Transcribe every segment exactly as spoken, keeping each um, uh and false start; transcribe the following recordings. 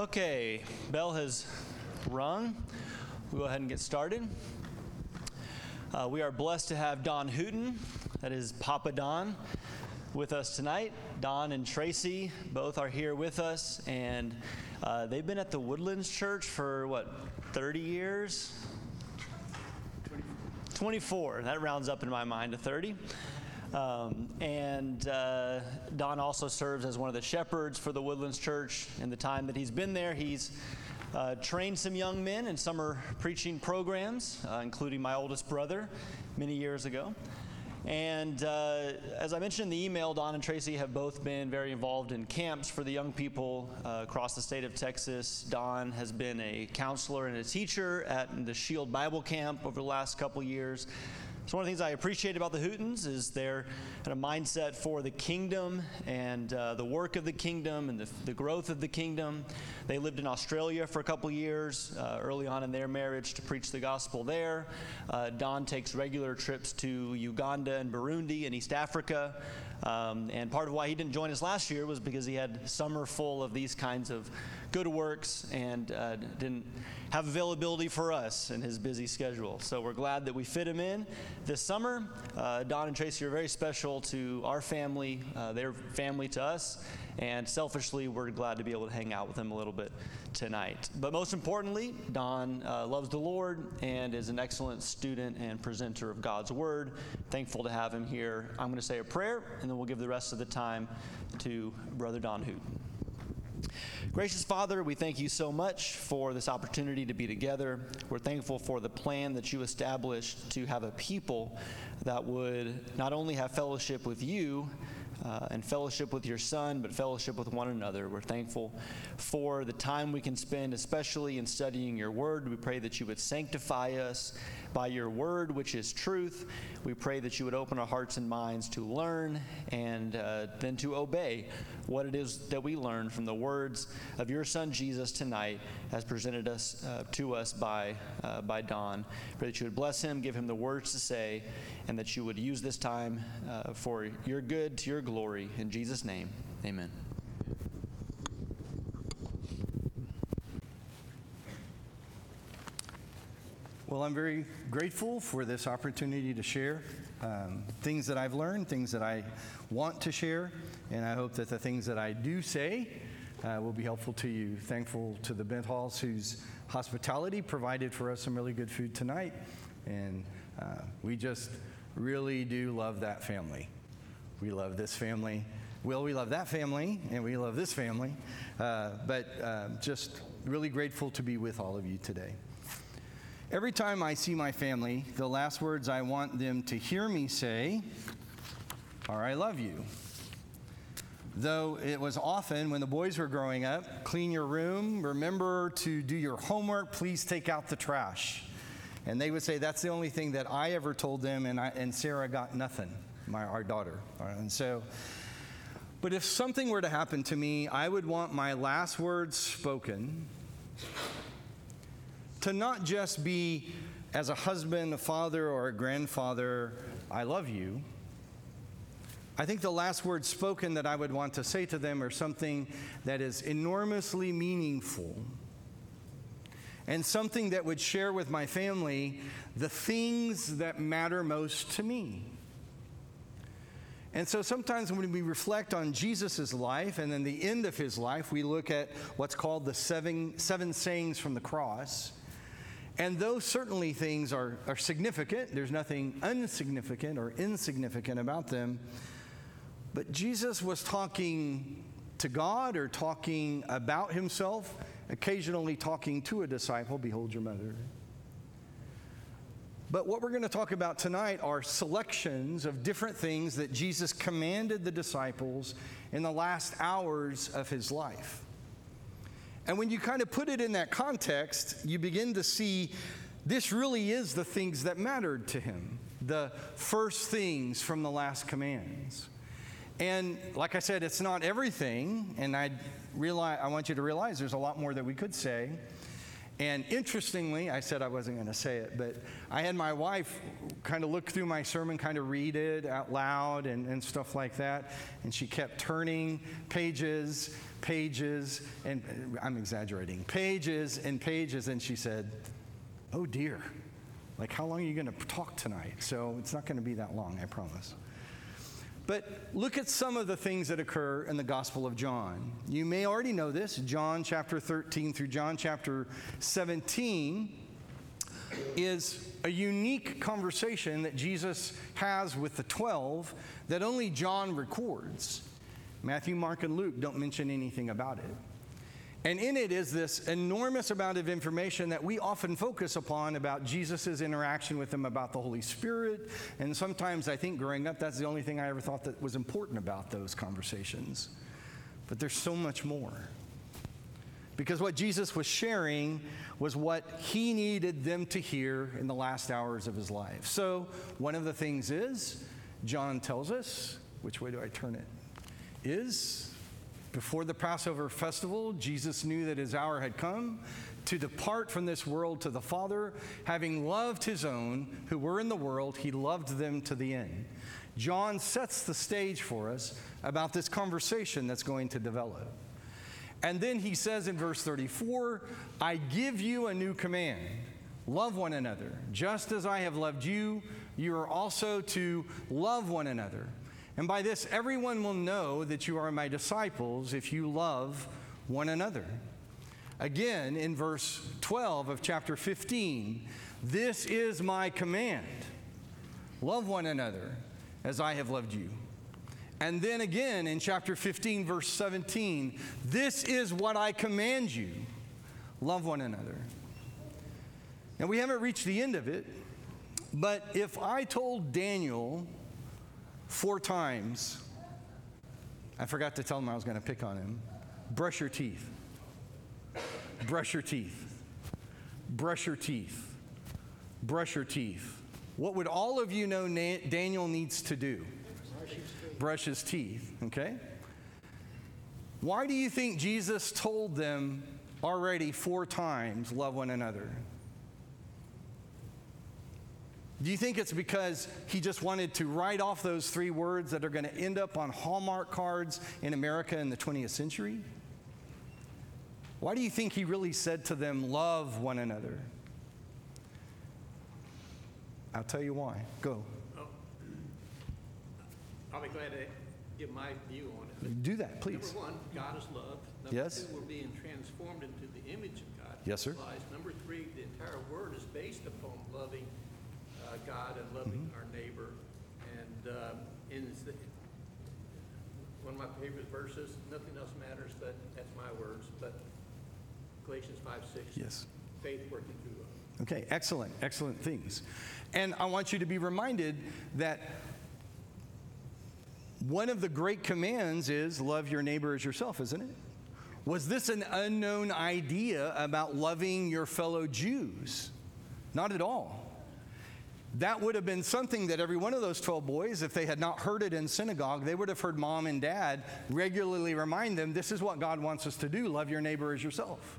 Okay, bell has rung. We'll go ahead and get started. Uh, we are blessed to have Don Hooten, that is Papa Don, with us tonight. Don and Tracy both are here with us, and uh, they've been at the Woodlands Church for, what, thirty years? twenty-four. That rounds up in my mind to thirty. Um, and uh, Don also serves as one of the shepherds for the Woodlands Church. In the time that he's been there, he's uh, trained some young men in summer preaching programs, uh, including my oldest brother many years ago. And uh, as I mentioned in the email, Don and Tracy have both been very involved in camps for the young people uh, across the state of Texas. Don has been a counselor and a teacher at the Shield Bible Camp over the last couple years. So one of the things I appreciate about the Hootens is their kind of mindset for the kingdom and uh, the work of the kingdom and the, the growth of the kingdom. They lived in Australia for a couple years uh, early on in their marriage to preach the gospel there. Uh, Don takes regular trips to Uganda and Burundi and East Africa. Um, and part of why he didn't join us last year was because he had summer full of these kinds of good works and uh, didn't have availability for us in his busy schedule. So we're glad that we fit him in this summer. Uh, Don and Tracy are very special to our family, uh, their family to us, and selfishly, we're glad to be able to hang out with them a little bit tonight. But most importantly, Don uh, loves the Lord and is an excellent student and presenter of God's Word. Thankful to have him here. I'm going to say a prayer, and then we'll give the rest of the time to Brother Don Hooten. Gracious Father, we thank you so much for this opportunity to be together. We're thankful for the plan that you established to have a people that would not only have fellowship with you uh, and fellowship with your Son, but fellowship with one another. We're thankful for the time we can spend, especially in studying your word. We pray that you would sanctify us by your word, which is truth. We pray that you would open our hearts and minds to learn and uh, then to obey what it is that we learn from the words of your Son Jesus tonight, as presented us uh, to us by uh, by Don. Pray that you would bless him, give him the words to say, and that you would use this time uh, for your good, to your glory. In Jesus' name, amen. Well, I'm very grateful for this opportunity to share um, things that I've learned, things that I want to share, and I hope that the things that I do say uh, will be helpful to you. Thankful to the Bent Halls, whose hospitality provided for us some really good food tonight, and uh, we just really do love that family. We love this family. Well, we love that family, and we love this family, uh, but uh, just really grateful to be with all of you today. Every time I see my family, the last words I want them to hear me say are, "I love you." Though it was often when the boys were growing up, "Clean your room, remember to do your homework, please take out the trash." And they would say that's the only thing that I ever told them, and, I, and Sarah got nothing, my, our daughter. And so, but if something were to happen to me, I would want my last words spoken to not just be as a husband, a father, or a grandfather, "I love you." I think the last words spoken that I would want to say to them are something that is enormously meaningful and something that would share with my family the things that matter most to me. And so sometimes when we reflect on Jesus' life and then the end of his life, we look at what's called the seven, seven sayings from the cross. And those certainly things are, are significant. There's nothing insignificant or insignificant about them. But Jesus was talking to God or talking about himself, occasionally talking to a disciple, "Behold your mother." But what we're going to talk about tonight are selections of different things that Jesus commanded the disciples in the last hours of his life. And when you kind of put it in that context, you begin to see this really is the things that mattered to him, the first things from the last commands. And like I said, it's not everything, and I realize I want you to realize there's a lot more that we could say. And interestingly, I said I wasn't going to say it, but I had my wife kind of look through my sermon, kind of read it out loud and, and stuff like that. And she kept turning pages, pages, and I'm exaggerating, pages and pages. And she said, "Oh dear, like how long are you going to talk tonight?" So it's not going to be that long, I promise. But look at some of the things that occur in the Gospel of John. You may already know this. John chapter thirteen through John chapter seventeen is a unique conversation that Jesus has with the twelve that only John records. Matthew, Mark, and Luke don't mention anything about it. And in it is this enormous amount of information that we often focus upon about Jesus' interaction with them, about the Holy Spirit. And sometimes I think growing up, that's the only thing I ever thought that was important about those conversations. But there's so much more. Because what Jesus was sharing was what he needed them to hear in the last hours of his life. So one of the things is, John tells us, which way do I turn it? Is... Before the Passover festival, Jesus knew that his hour had come to depart from this world to the Father. Having loved his own who were in the world, he loved them to the end. John sets the stage for us about this conversation that's going to develop. And then he says in verse thirty-four, "I give you a new command. Love one another. Just as I have loved you, you are also to love one another. And by this, everyone will know that you are my disciples if you love one another." Again, in verse twelve of chapter fifteen, "This is my command. Love one another as I have loved you." And then again in chapter fifteen, verse seventeen, "This is what I command you. Love one another." Now, we haven't reached the end of it, but if I told Daniel four times, I forgot to tell him I was going to pick on him, "Brush your teeth. Brush your teeth. Brush your teeth. Brush your teeth." What would all of you know Na- Daniel needs to do? Brush his teeth, okay? Why do you think Jesus told them already four times, "Love one another"? Do you think it's because he just wanted to write off those three words that are going to end up on Hallmark cards in America in the twentieth century? Why do you think he really said to them, "Love one another"? I'll tell you why. Go. Oh, I'll be glad to give my view on it. Do that, please. Number one, God is love. Number Yes. two, we're being transformed into the image of God. Yes, sir. Lies. Number three, the entire word is based upon loving uh, God and loving Mm-hmm. our neighbor. And um, in the, one of my favorite verses, nothing else matters, but that's my words, but Galatians five six. Yes. Faith working through love. Okay, excellent, excellent things. And I want you to be reminded that one of the great commands is love your neighbor as yourself, isn't it? Was this an unknown idea about loving your fellow Jews? Not at all. That would have been something that every one of those twelve boys, if they had not heard it in synagogue, they would have heard mom and dad regularly remind them, this is what God wants us to do, love your neighbor as yourself.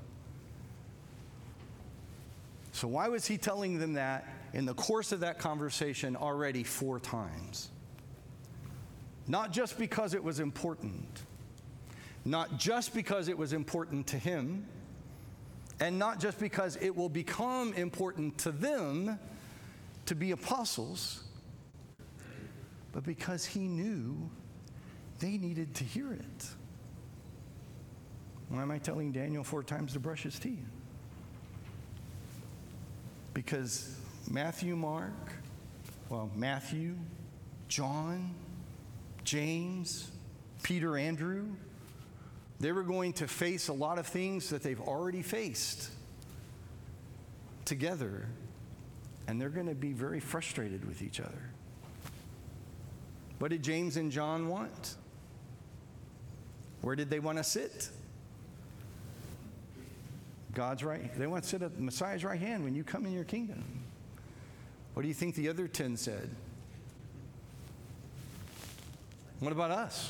So why was he telling them that in the course of that conversation already four times? Not just because it was important, not just because it was important to him, and not just because it will become important to them to be apostles, but because he knew they needed to hear it. Why am I telling Daniel four times to brush his teeth? Because Matthew, Mark, well, Matthew, John, James, Peter, Andrew, they were going to face a lot of things that they've already faced together, and they're going to be very frustrated with each other. What did James and John want? Where did they want to sit? God's right. They want to sit at Messiah's right hand when you come in your kingdom. What do you think the other ten said? What about us?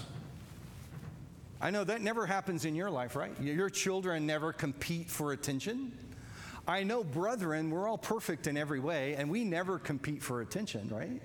I know that never happens in your life, right? Your children never compete for attention. I know, brethren, we're all perfect in every way, and we never compete for attention, right?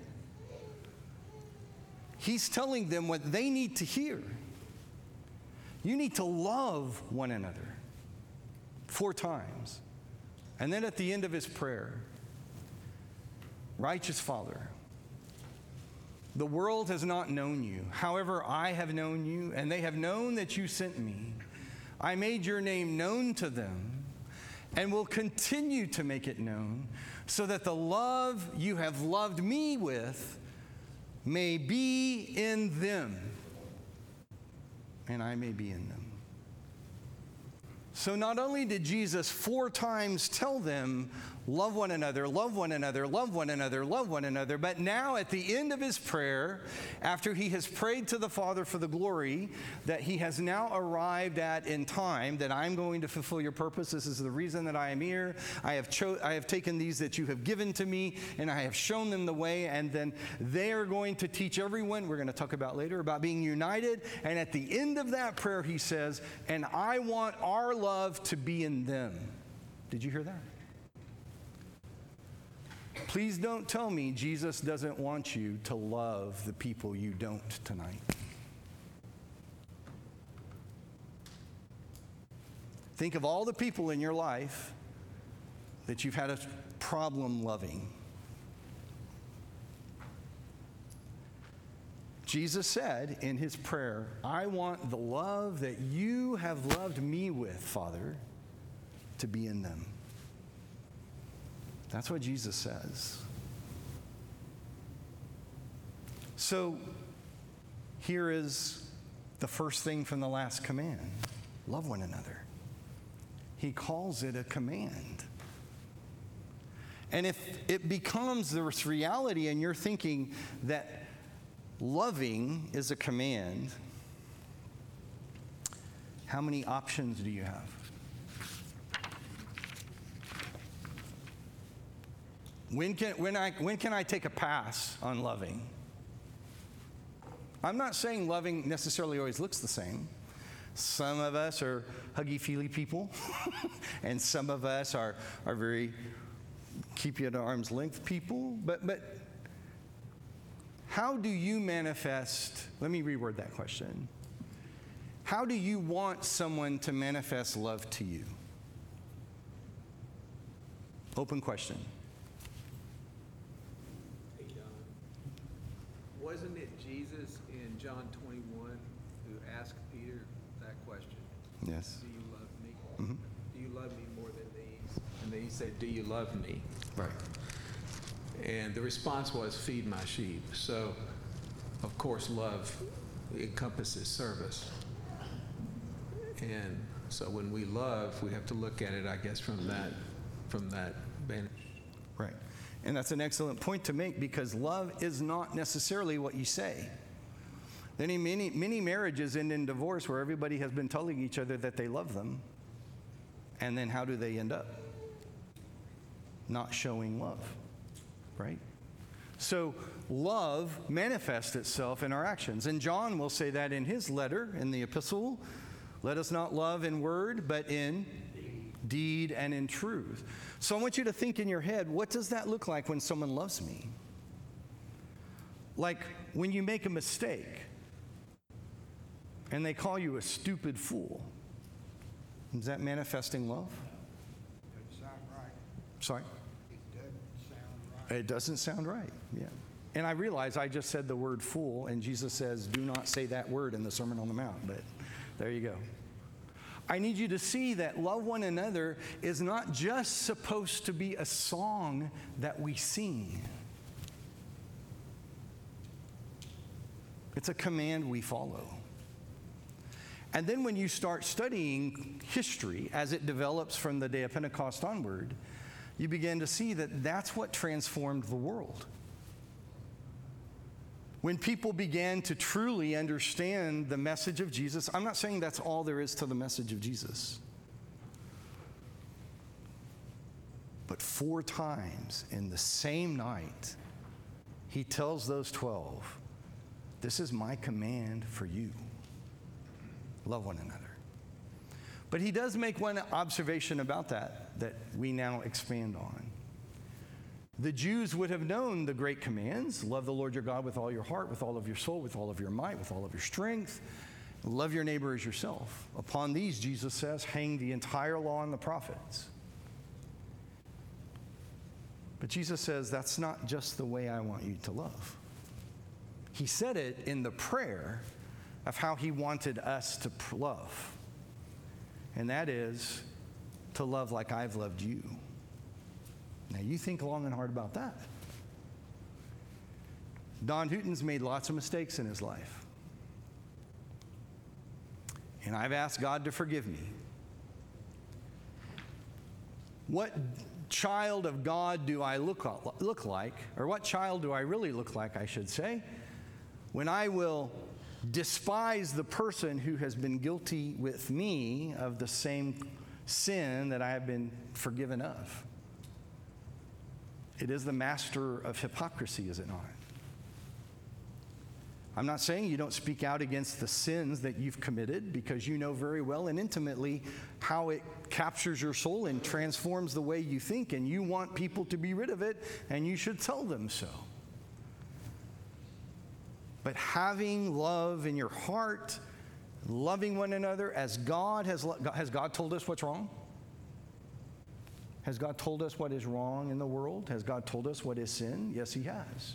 He's telling them what they need to hear. You need to love one another. Four times. And then at the end of his prayer, righteous Father, the world has not known you. However, I have known you, and they have known that you sent me. I made your name known to them, and will continue to make it known, so that the love you have loved me with may be in them, and I may be in them. So not only did Jesus four times tell them, love one another, love one another, love one another, love one another, but now at the end of his prayer, after he has prayed to the Father for the glory that he has now arrived at in time, that I'm going to fulfill your purpose. This is the reason that I am here. I have cho- I have taken these that you have given to me, and I have shown them the way, and then they are going to teach everyone, we're going to talk about later, about being united. And at the end of that prayer, he says, and I want our love to be in them. Did you hear that? Please don't tell me Jesus doesn't want you to love the people you don't tonight. Think of all the people in your life that you've had a problem loving. Jesus said in his prayer, I want the love that you have loved me with, Father, to be in them. That's what Jesus says. So here is the first thing from the last command. Love one another. He calls it a command. And if it becomes this reality and you're thinking that loving is a command, how many options do you have? When can, when, I, when can I take a pass on loving? I'm not saying loving necessarily always looks the same. Some of us are huggy-feely people, and some of us are, are very keep you at arm's length people. But, but how do you manifest, let me reword that question. How do you want someone to manifest love to you? Open question. Wasn't it Jesus in John twenty-one who asked Peter that question? Yes. Do you love me? Mm-hmm. Do you love me more than these? And then he said, do you love me? Right. And the response was, feed my sheep. So, of course, love encompasses service. And so when we love, we have to look at it, I guess, from that, from that vantage. Right. And that's an excellent point to make, because love is not necessarily what you say. Many, many, many marriages end in divorce where everybody has been telling each other that they love them. And then how do they end up? Not showing love. Right? So love manifests itself in our actions. And John will say that in his letter, in the epistle. Let us not love in word, but in deed and in truth. So I want you to think in your head, what does that look like when someone loves me? Like when you make a mistake and they call you a stupid fool. Is that manifesting love? Doesn't sound right. Sorry? It doesn't sound right. It doesn't sound right, yeah. And I realize I just said the word fool, and Jesus says, do not say that word in the Sermon on the Mount, but there you go. I need you to see that love one another is not just supposed to be a song that we sing. It's a command we follow. And then when you start studying history as it develops from the day of Pentecost onward, you begin to see that that's what transformed the world. When people began to truly understand the message of Jesus, I'm not saying that's all there is to the message of Jesus. But four times in the same night, he tells those twelve, this is my command for you. Love one another. But he does make one observation about that that we now expand on. The Jews would have known the great commands: love the Lord your God with all your heart, with all of your soul, with all of your might, with all of your strength. Love your neighbor as yourself. Upon these, Jesus says, hang the entire law and the prophets. But Jesus says, that's not just the way I want you to love. He said it in the prayer of how he wanted us to love. And that is to love like I've loved you. Now, you think long and hard about that. Don Houghton's made lots of mistakes in his life. And I've asked God to forgive me. What child of God do I look, look like, or what child do I really look like, I should say, when I will despise the person who has been guilty with me of the same sin that I have been forgiven of? It is the master of hypocrisy, is it not? I'm not saying you don't speak out against the sins that you've committed, because you know very well and intimately how it captures your soul and transforms the way you think, and you want people to be rid of it, and you should tell them so. But having love in your heart, loving one another as God has, has God told us what's wrong? Has God told us what is wrong in the world? Has God told us what is sin? Yes, he has.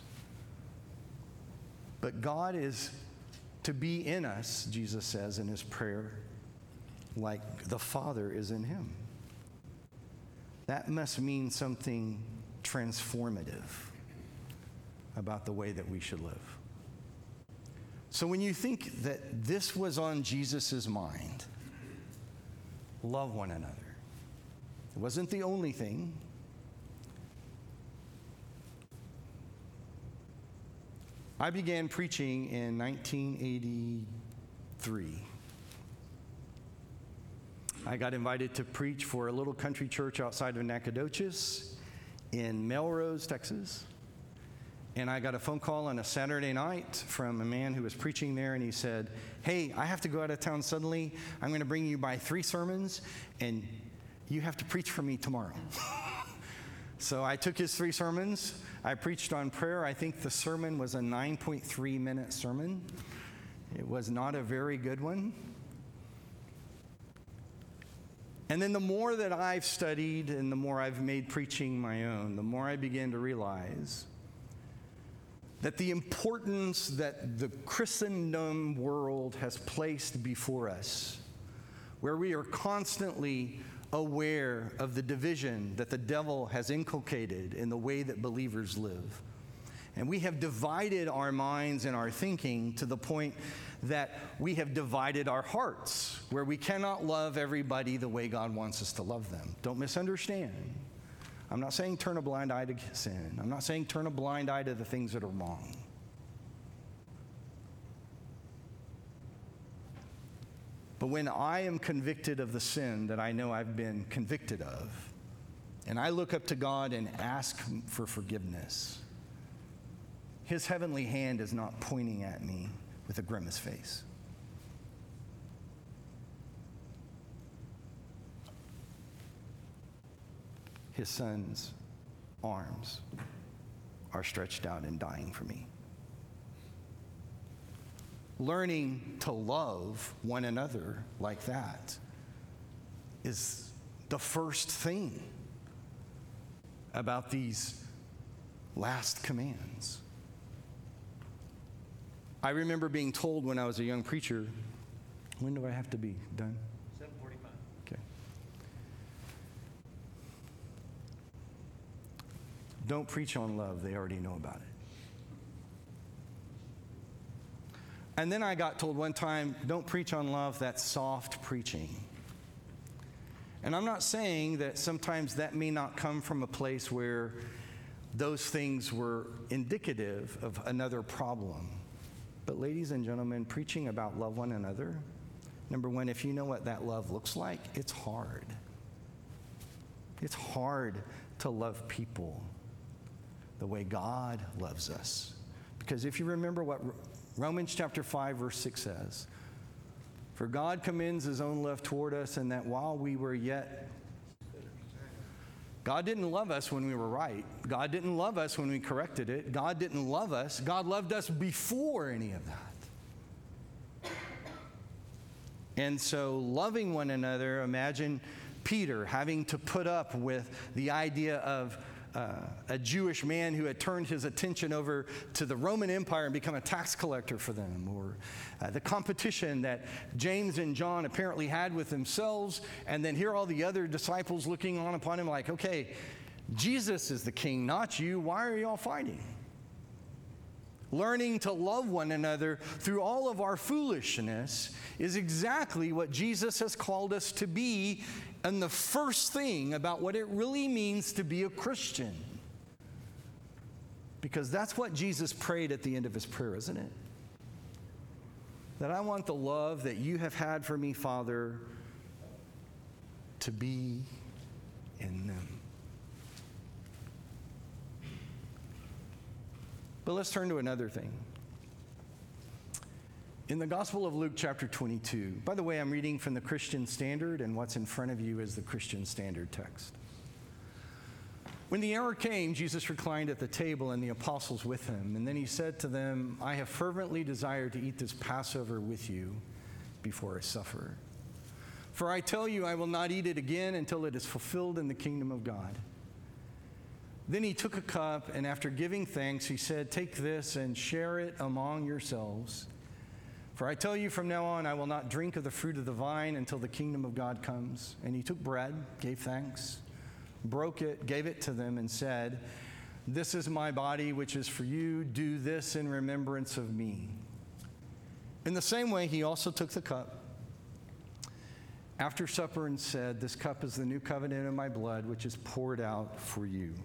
But God is to be in us, Jesus says in his prayer, like the Father is in him. That must mean something transformative about the way that we should live. So when you think that this was on Jesus' mind, love one another. It wasn't the only thing. I began preaching in nineteen eighty-three. I got invited to preach for a little country church outside of Nacogdoches in Melrose, Texas. And I got a phone call on a Saturday night from a man who was preaching there, and he said, hey, I have to go out of town suddenly. I'm going to bring you by three sermons, and you have to preach for me tomorrow. So I took his three sermons. I preached on prayer. I think the sermon was a nine point three minute sermon. It was not a very good one. And then the more that I've studied and the more I've made preaching my own, the more I began to realize that the importance that the Christendom world has placed before us, where we are constantly aware of the division that the devil has inculcated in the way that believers live. And we have divided our minds and our thinking to the point that we have divided our hearts, where we cannot love everybody the way God wants us to love them. Don't misunderstand. I'm not saying turn a blind eye to sin. I'm not saying turn a blind eye to the things that are wrong. But when I am convicted of the sin that I know I've been convicted of, and I look up to God and ask for forgiveness, his heavenly hand is not pointing at me with a grimace face. His son's arms are stretched out and dying for me. Learning to love one another like that is the first thing about these last commands. I remember being told when I was a young preacher, when do I have to be done? seven forty-five. Okay. Don't preach on love. They already know about it. And then I got told one time, don't preach on love, that's soft preaching. And I'm not saying that sometimes that may not come from a place where those things were indicative of another problem. But ladies and gentlemen, preaching about love one another, number one, if you know what that love looks like, it's hard. It's hard to love people the way God loves us. Because if you remember what Romans chapter five, verse six says, For God commends his own love toward us, and that while we were yet God didn't love us when we were right. God didn't love us when we corrected it. God didn't love us. God loved us before any of that. And so loving one another, imagine Peter having to put up with the idea of uh, a Jewish man who had turned his attention over to the Roman Empire and become a tax collector for them, or uh, the competition that James and John apparently had with themselves, and then here all the other disciples looking on upon him like, okay, Jesus is the king, not you. Why are y'all fighting? Learning to love one another through all of our foolishness is exactly what Jesus has called us to be, and the first thing about what it really means to be a Christian. Because that's what Jesus prayed at the end of his prayer, isn't it? That I want the love that you have had for me, Father, to be in them. But let's turn to another thing. In the Gospel of Luke chapter twenty-two, by the way, I'm reading from the Christian Standard, and what's in front of you is the Christian Standard text. When the hour came, Jesus reclined at the table and the apostles with him. And then he said to them, I have fervently desired to eat this Passover with you before I suffer. For I tell you, I will not eat it again until it is fulfilled in the kingdom of God. Then he took a cup, and after giving thanks, he said, take this and share it among yourselves. For I tell you, from now on, I will not drink of the fruit of the vine until the kingdom of God comes. And he took bread, gave thanks, broke it, gave it to them, and said, this is my body, which is for you. Do this in remembrance of me. In the same way, he also took the cup after supper and said, this cup is the new covenant in my blood, which is poured out for you.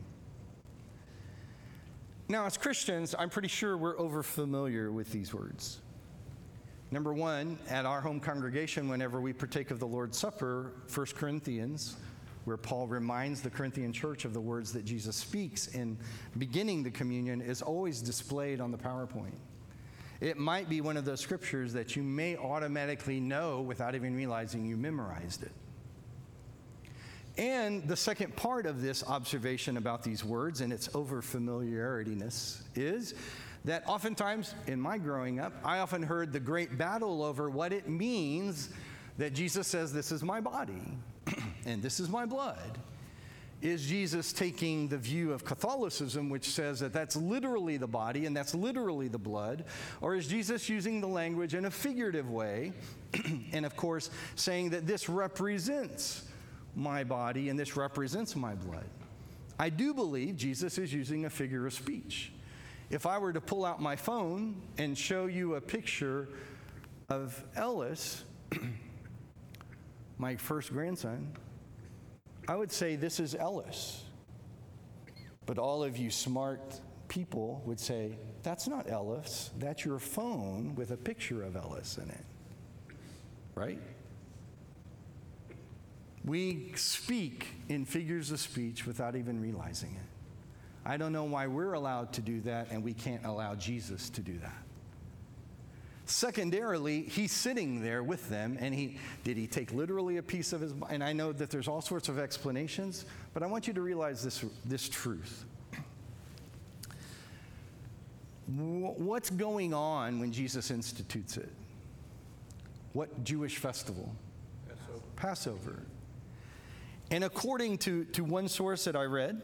Now, as Christians, I'm pretty sure we're overfamiliar with these words. Number one, at our home congregation, whenever we partake of the Lord's Supper, First Corinthians, where Paul reminds the Corinthian church of the words that Jesus speaks in beginning the communion, is always displayed on the PowerPoint. It might be one of those scriptures that you may automatically know without even realizing you memorized it. And the second part of this observation about these words and its overfamiliarityness is that oftentimes, in my growing up, I often heard the great battle over what it means that Jesus says, this is my body and this is my blood. Is Jesus taking the view of Catholicism, which says that that's literally the body and that's literally the blood? Or is Jesus using the language in a figurative way and, of course, saying that this represents my body and this represents my blood? I do believe Jesus is using a figure of speech. If I were to pull out my phone and show you a picture of Ellis, my first grandson, I would say this is Ellis. But all of you smart people would say, that's not Ellis, that's your phone with a picture of Ellis in it. Right? We speak in figures of speech without even realizing it. I don't know why we're allowed to do that and we can't allow Jesus to do that. Secondarily, he's sitting there with them, and he did he take literally a piece of his, and I know that there's all sorts of explanations, but I want you to realize this, this truth. What's going on when Jesus institutes it? What Jewish festival? Passover. Passover. And according to, to one source that I read,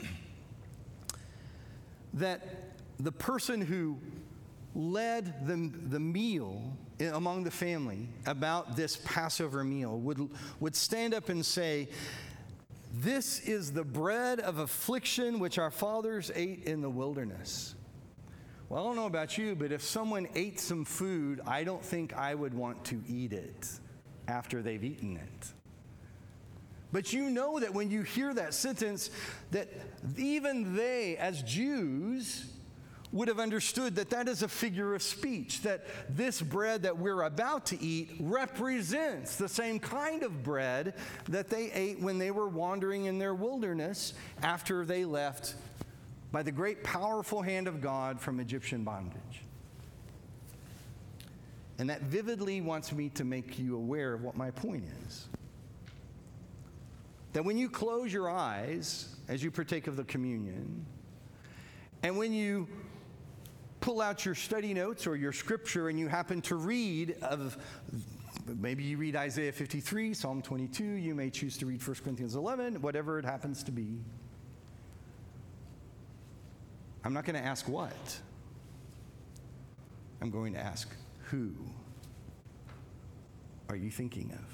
that the person who led the, the meal among the family about this Passover meal would, would stand up and say, this is the bread of affliction which our fathers ate in the wilderness. Well, I don't know about you, but if someone ate some food, I don't think I would want to eat it after they've eaten it. But you know that when you hear that sentence, that even they, as Jews, would have understood that that is a figure of speech, that this bread that we're about to eat represents the same kind of bread that they ate when they were wandering in their wilderness after they left by the great powerful hand of God from Egyptian bondage. And that vividly wants me to make you aware of what my point is. That when you close your eyes as you partake of the communion, and when you pull out your study notes or your scripture and you happen to read of, maybe you read Isaiah fifty-three, Psalm twenty-two, you may choose to read First Corinthians eleven, whatever it happens to be. I'm not going to ask what. I'm going to ask who are you thinking of?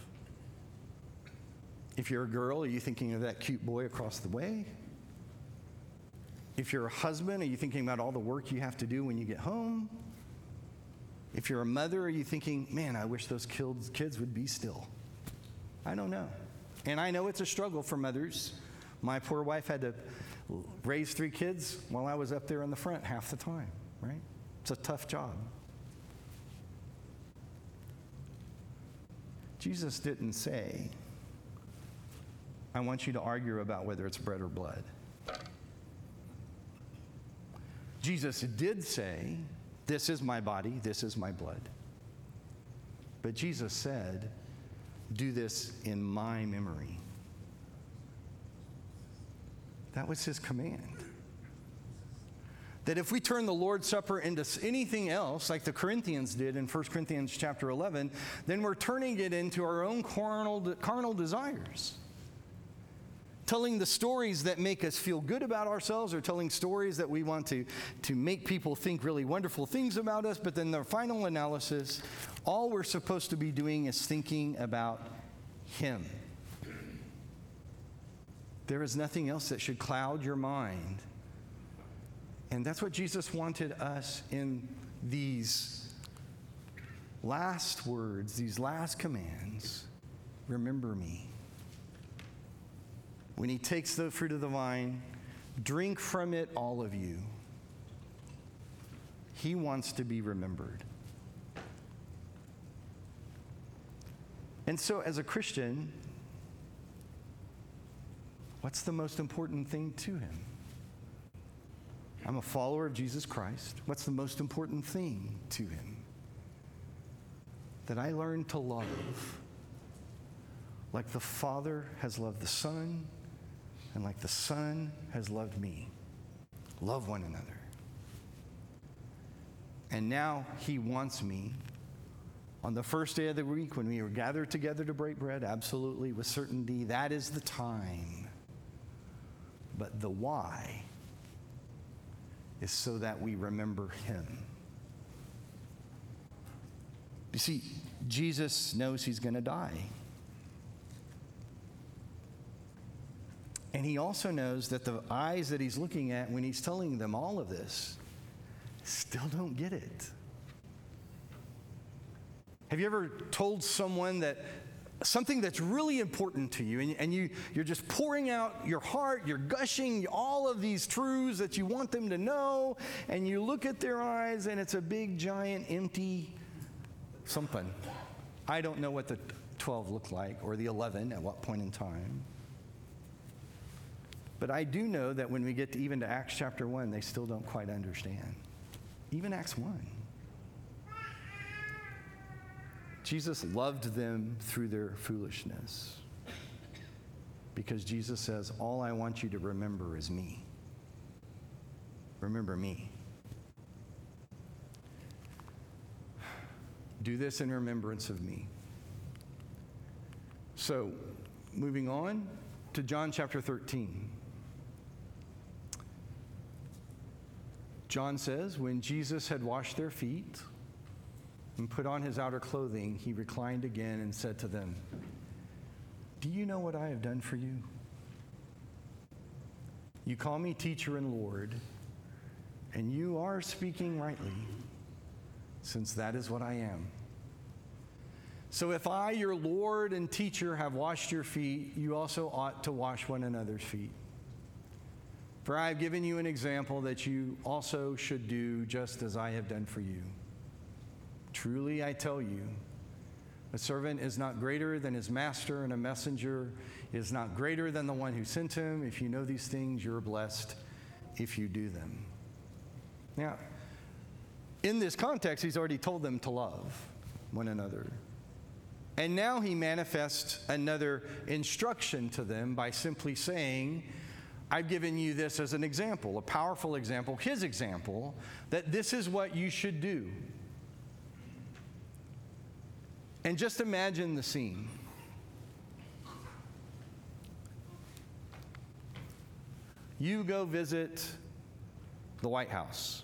If you're a girl, are you thinking of that cute boy across the way? If you're a husband, are you thinking about all the work you have to do when you get home? If you're a mother, are you thinking, man, I wish those kids would be still? I don't know. And I know it's a struggle for mothers. My poor wife had to raise three kids while I was up there in the front half the time, right? It's a tough job. Jesus didn't say, I want you to argue about whether it's bread or blood. Jesus did say, this is my body, this is my blood. But Jesus said, do this in my memory. That was his command. That if we turn the Lord's Supper into anything else, like the Corinthians did in First Corinthians chapter eleven, then we're turning it into our own carnal, carnal desires. Telling the stories that make us feel good about ourselves, or telling stories that we want to, to make people think really wonderful things about us, but then the final analysis, all we're supposed to be doing is thinking about him. There is nothing else that should cloud your mind. And that's what Jesus wanted us in these last words, these last commands. Remember me. When he takes the fruit of the vine, drink from it, all of you. He wants to be remembered. And so as a Christian, what's the most important thing to him? I'm a follower of Jesus Christ. What's the most important thing to him? That I learn to love like the Father has loved the Son, and like the Son has loved me. Love one another. And now he wants me on the first day of the week when we are gathered together to break bread, absolutely, with certainty, that is the time. But the why is so that we remember him. You see, Jesus knows he's going to die. And he also knows that the eyes that he's looking at when he's telling them all of this still don't get it. Have you ever told someone that something that's really important to you, and, and you, you're just pouring out your heart, you're gushing all of these truths that you want them to know, and you look at their eyes and it's a big, giant, empty something. I don't know what the twelve looked like, or the eleven at what point in time. But I do know that when we get to even to Acts chapter one, they still don't quite understand. Even Acts one. Jesus loved them through their foolishness. Because Jesus says, all I want you to remember is me. Remember me. Do this in remembrance of me. So, moving on to John chapter thirteen. John says, when Jesus had washed their feet and put on his outer clothing, he reclined again and said to them, do you know what I have done for you? You call me teacher and Lord, and you are speaking rightly, since that is what I am. So if I, your Lord and teacher, have washed your feet, you also ought to wash one another's feet. For I have given you an example that you also should do just as I have done for you. Truly I tell you, a servant is not greater than his master, and a messenger is not greater than the one who sent him. If you know these things, you're blessed if you do them. Now, in this context, he's already told them to love. one another. And now he manifests another instruction to them by simply saying, I've given you this as an example, a powerful example, his example, that this is what you should do. And just imagine the scene. You go visit the White House.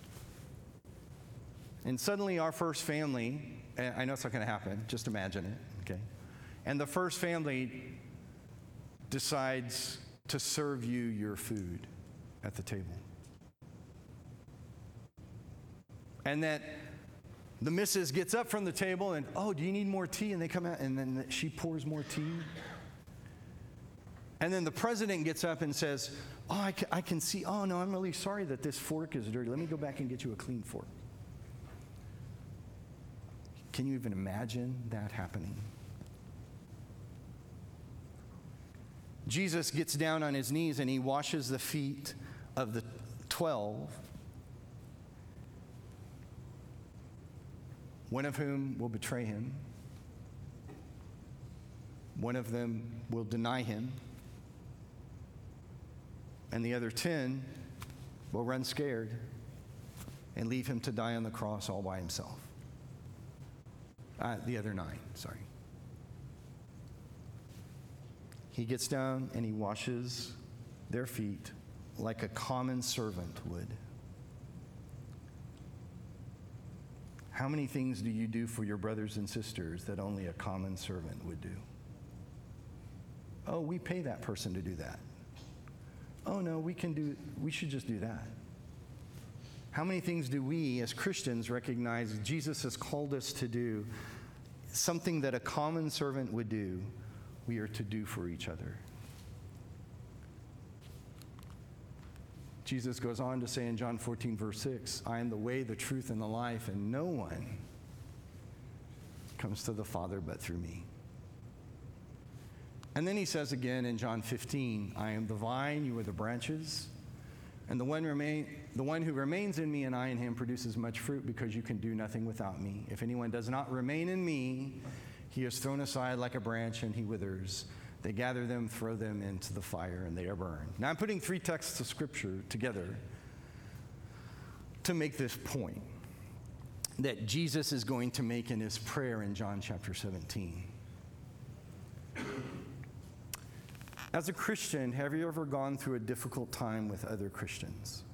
And suddenly our first family, and I know it's not going to happen, just imagine it, okay? And the first family decides to serve you your food at the table. And that the missus gets up from the table and, oh, do you need more tea? And they come out, and then she pours more tea. And then the president gets up and says, oh, I can, I can see, oh, no, I'm really sorry that this fork is dirty. Let me go back and get you a clean fork. Can you even imagine that happening? Jesus gets down on his knees and he washes the feet of the twelve, one of whom will betray him. One of them will deny him. And the other ten will run scared and leave him to die on the cross all by himself. Uh, the other nine, sorry. He gets down and he washes their feet like a common servant would. How many things do you do for your brothers and sisters that only a common servant would do? Oh, we pay that person to do that. Oh no, we can do, we should just do that. How many things do we as Christians recognize Jesus has called us to do? Something that a common servant would do, we are to do for each other. Jesus goes on to say in John fourteen, verse six, I am the way, the truth, and the life, and no one comes to the Father but through me. And then he says again in John fifteen, I am the vine, you are the branches, and the one, remain, the one who remains in me and I in him produces much fruit, because you can do nothing without me. If anyone does not remain in me, he is thrown aside like a branch and he withers. They gather them, throw them into the fire, and they are burned. Now I'm putting three texts of Scripture together to make this point that Jesus is going to make in his prayer in John chapter seventeen. As a Christian, have you ever gone through a difficult time with other Christians?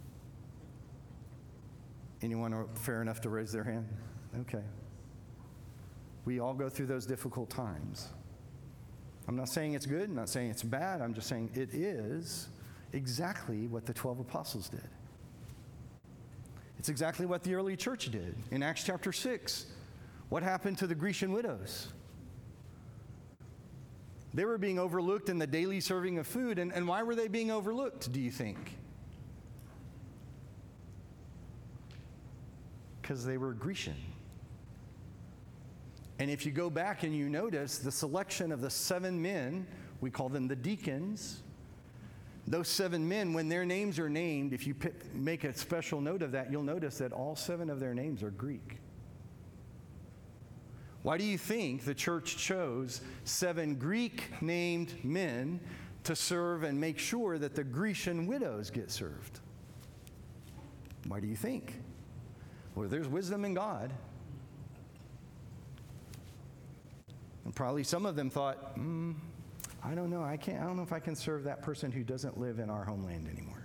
Anyone fair enough to raise their hand? Okay. We all go through those difficult times. I'm not saying it's good, I'm not saying it's bad, I'm just saying it is exactly what the twelve apostles did. It's exactly what the early church did. In Acts chapter six, what happened to the Grecian widows? They were being overlooked in the daily serving of food. And, and why were they being overlooked, do you think? Because they were Grecian. And if you go back and you notice the selection of the seven men, we call them the deacons. Those seven men, when their names are named, if you pick, make a special note of that, you'll notice that all seven of their names are Greek. Why do you think the church chose seven Greek-named men to serve and make sure that the Grecian widows get served? Why do you think? Well, there's wisdom in God. And probably some of them thought, mm, I don't know, I can't, I don't know if I can serve that person who doesn't live in our homeland anymore.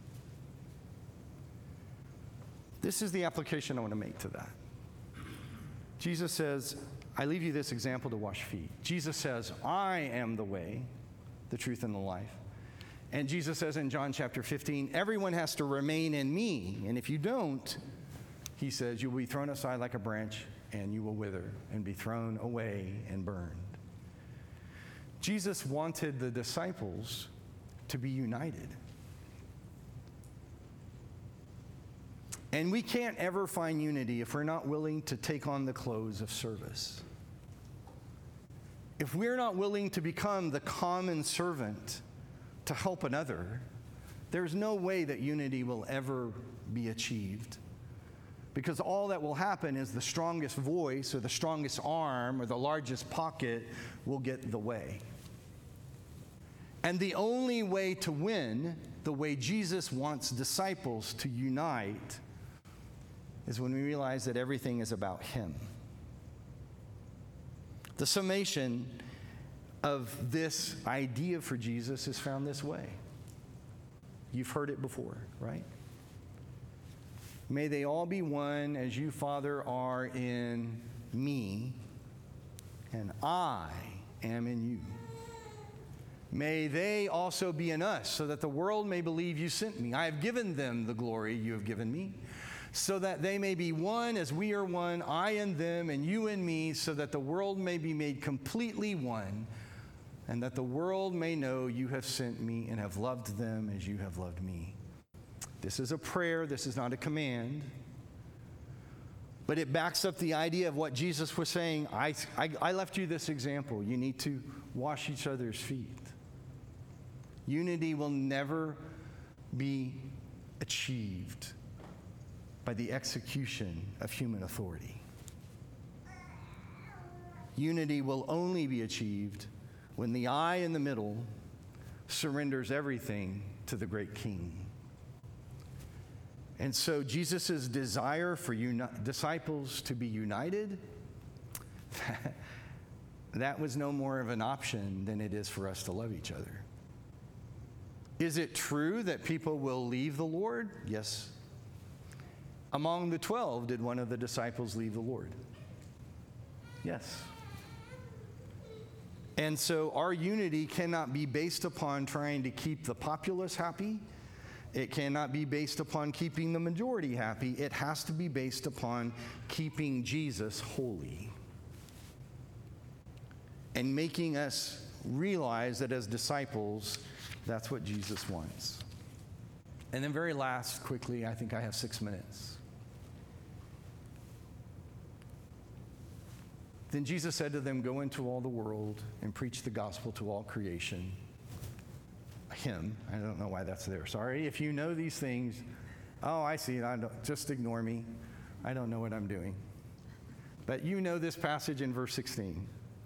This is the application I want to make to that. Jesus says, I leave you this example to wash feet. Jesus says, I am the way, the truth, and the life. And Jesus says in John chapter fifteen, everyone has to remain in me. And if you don't, he says, you will be thrown aside like a branch, and you will wither and be thrown away and burned. Jesus wanted the disciples to be united. And we can't ever find unity if we're not willing to take on the clothes of service. If we're not willing to become the common servant to help another, there's no way that unity will ever be achieved. Because all that will happen is the strongest voice or the strongest arm or the largest pocket will get the way. And the only way to win, the way Jesus wants disciples to unite, is when we realize that everything is about Him. The summation of this idea for Jesus is found this way. You've heard it before, right? May they all be one as you, Father, are in me, and I am in you. May they also be in us, so that the world may believe you sent me. I have given them the glory you have given me, so that they may be one as we are one, I and them, and you and me, so that the world may be made completely one, and that the world may know you have sent me and have loved them as you have loved me. This is a prayer. This is not a command. But it backs up the idea of what Jesus was saying. I, I, I left you this example. You need to wash each other's feet. Unity will never be achieved by the execution of human authority. Unity will only be achieved when the I in the middle surrenders everything to the great King. And so Jesus' desire for uni- disciples to be united, that was no more of an option than it is for us to love each other. Is it true that people will leave the Lord? Yes. Among the twelve, did one of the disciples leave the Lord? Yes. And so our unity cannot be based upon trying to keep the populace happy. It cannot be based upon keeping the majority happy. It has to be based upon keeping Jesus holy and making us realize that as disciples, that's what Jesus wants. And then very last, quickly, I think I have six minutes. Then Jesus said to them, "Go into all the world and preach the gospel to all creation." Him. I don't know why that's there. Sorry. If you know these things, oh, I see. I don't, just ignore me. I don't know what I'm doing. But you know this passage in verse sixteen.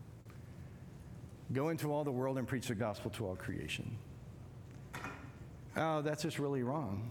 Go into all the world and preach the gospel to all creation. Oh, that's just really wrong.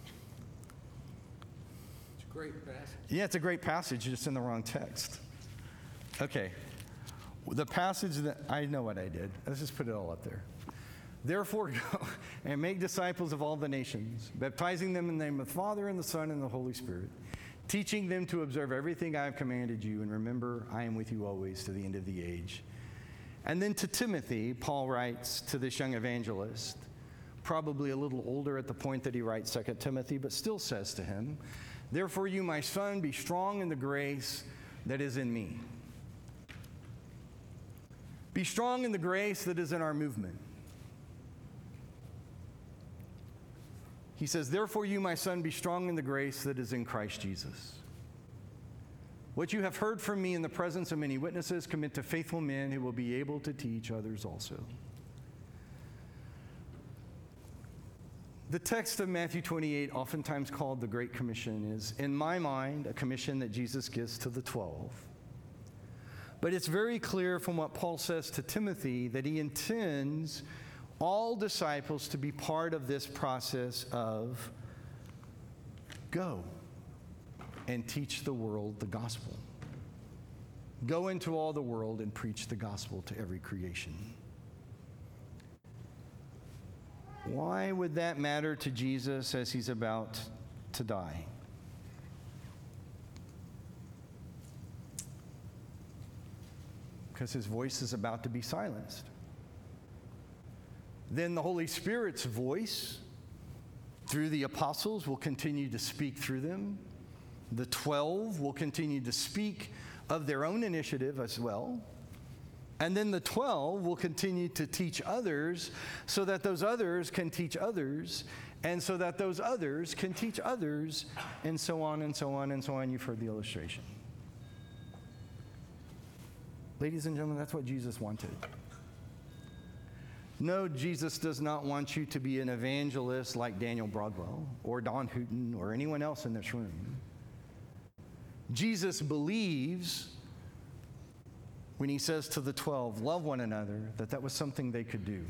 It's a great passage. Yeah, it's a great passage, just in the wrong text. Okay. The passage that, I know what I did. Let's just put it all up there. Therefore, go and make disciples of all the nations, baptizing them in the name of the Father and the Son and the Holy Spirit, teaching them to observe everything I have commanded you, and remember, I am with you always to the end of the age. And then to Timothy, Paul writes to this young evangelist, probably a little older at the point that he writes Second Timothy, but still says to him, "Therefore you, my son, be strong in the grace that is in me." Be strong in the grace that is in our movement. He says, "Therefore you, my son, be strong in the grace that is in Christ Jesus. What you have heard from me in the presence of many witnesses, commit to faithful men who will be able to teach others also." The text of Matthew twenty-eight, oftentimes called the Great Commission, is, in my mind, a commission that Jesus gives to the twelve. But it's very clear from what Paul says to Timothy that he intends all disciples to be part of this process of go and teach the world the gospel. Go into all the world and preach the gospel to every creation. Why would that matter to Jesus as he's about to die? Because his voice is about to be silenced. Then the Holy Spirit's voice through the apostles will continue to speak through them. The twelve will continue to speak of their own initiative as well. And then the twelve will continue to teach others so that those others can teach others, and so that those others can teach others, and so on and so on and so on. You've heard the illustration. Ladies and gentlemen, that's what Jesus wanted. No, Jesus does not want you to be an evangelist like Daniel Broadwell or Don Hooten or anyone else in this room. Jesus believes when he says to the twelve, love one another, that that was something they could do.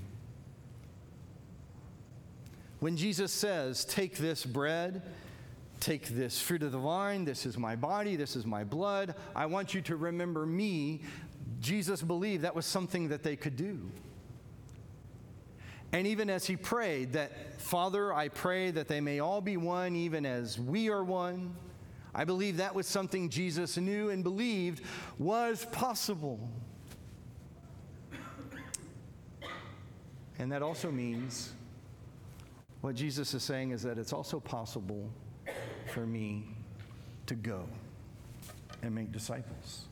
When Jesus says, take this bread, take this fruit of the vine, this is my body, this is my blood, I want you to remember me, Jesus believed that was something that they could do. And even as he prayed that, Father, I pray that they may all be one, even as we are one, I believe that was something Jesus knew and believed was possible. And that also means what Jesus is saying is that it's also possible for me to go and make disciples.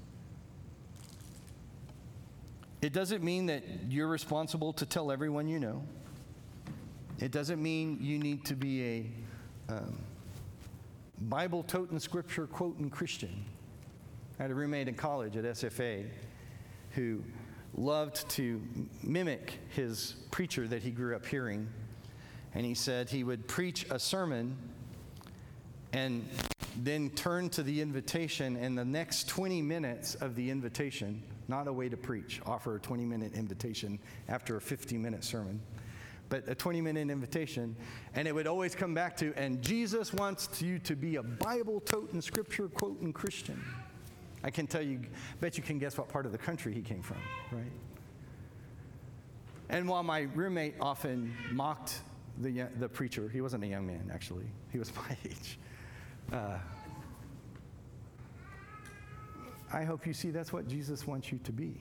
It doesn't mean that you're responsible to tell everyone you know. It doesn't mean you need to be a um, Bible-toting, scripture-quoting Christian. I had a roommate in college at S F A who loved to mimic his preacher that he grew up hearing. And he said he would preach a sermon and then turn to the invitation, and the next twenty minutes of the invitation, not a way to preach, offer a twenty-minute invitation after a fifty-minute sermon, but a twenty-minute invitation, and it would always come back to, and Jesus wants you to be a Bible-toting, scripture-quoting Christian. I can tell you, bet you can guess what part of the country he came from, right? And while my roommate often mocked the, the preacher, he wasn't a young man, actually. He was my age. Uh, I hope you see that's what Jesus wants you to be.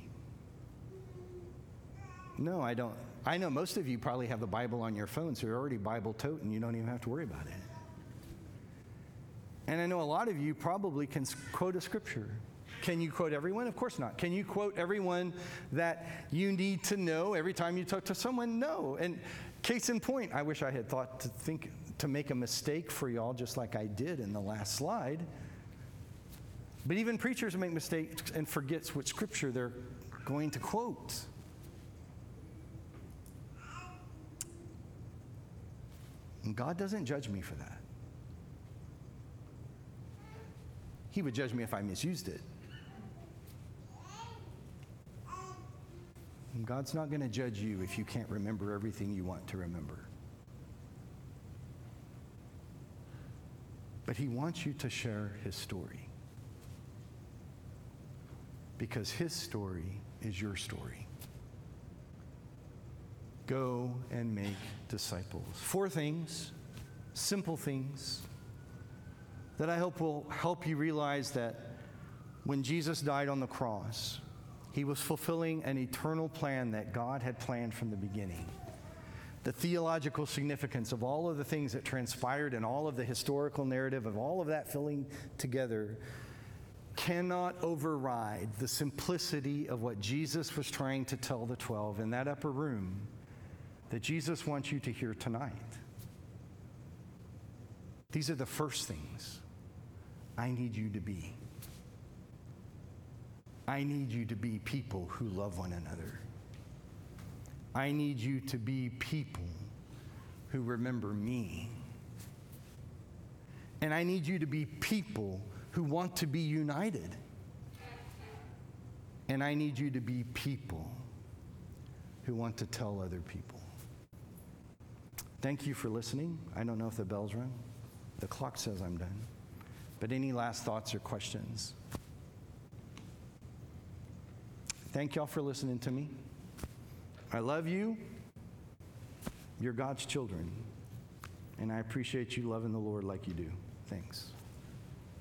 No, I don't. I know most of you probably have the Bible on your phone, so you're already Bible-toting. You don't even have to worry about it. And I know a lot of you probably can quote a scripture. Can you quote everyone? Of course not. Can you quote everyone that you need to know every time you talk to someone? No. And case in point, I wish I had thought to think to make a mistake for y'all just like I did in the last slide. But even preachers make mistakes and forgets what scripture they're going to quote. And God doesn't judge me for that. He would judge me if I misused it. And God's not going to judge you if you can't remember everything you want to remember. But he wants you to share his story. Because his story is your story. Go and make disciples. Four things, simple things, that I hope will help you realize that when Jesus died on the cross, he was fulfilling an eternal plan that God had planned from the beginning. The theological significance of all of the things that transpired and all of the historical narrative of all of that filling together cannot override the simplicity of what Jesus was trying to tell the twelve in that upper room that Jesus wants you to hear tonight. These are the first things I need you to be. I need you to be people who love one another. I need you to be people who remember me. And I need you to be people who want to be united. And I need you to be people who want to tell other people. Thank you for listening. I don't know if the bell's rung. The clock says I'm done. But any last thoughts or questions? Thank y'all for listening to me. I love you. You're God's children. And I appreciate you loving the Lord like you do. Thanks.